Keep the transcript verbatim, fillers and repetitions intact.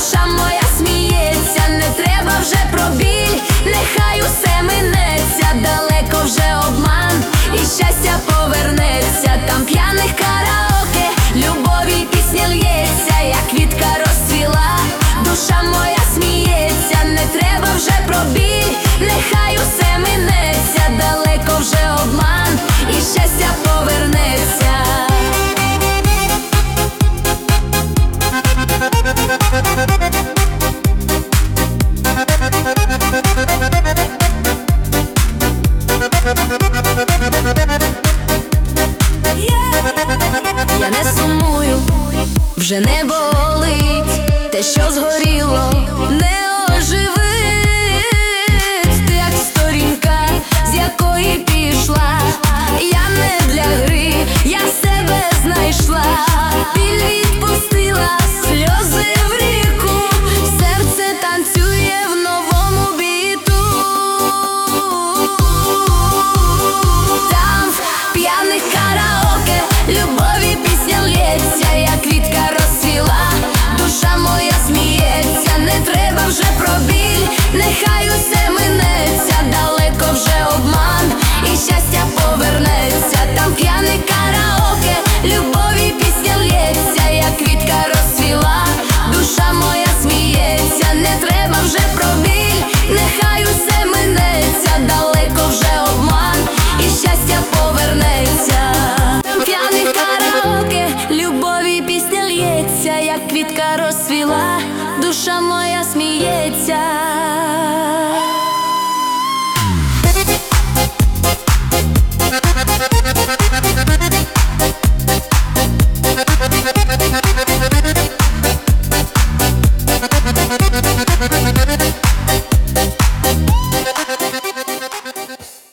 душа моя сміється, не треба вже про біль, нехай усе минеться, далеко вже обман, і щастя повернеться. Там п'яних караоке, любові пісня лється, як квітка розцвіла. Душа моя сміється, не треба вже про біль, нехай усе минеться, далеко вже обман, і щастя повернеться. Я не сумую, вже небо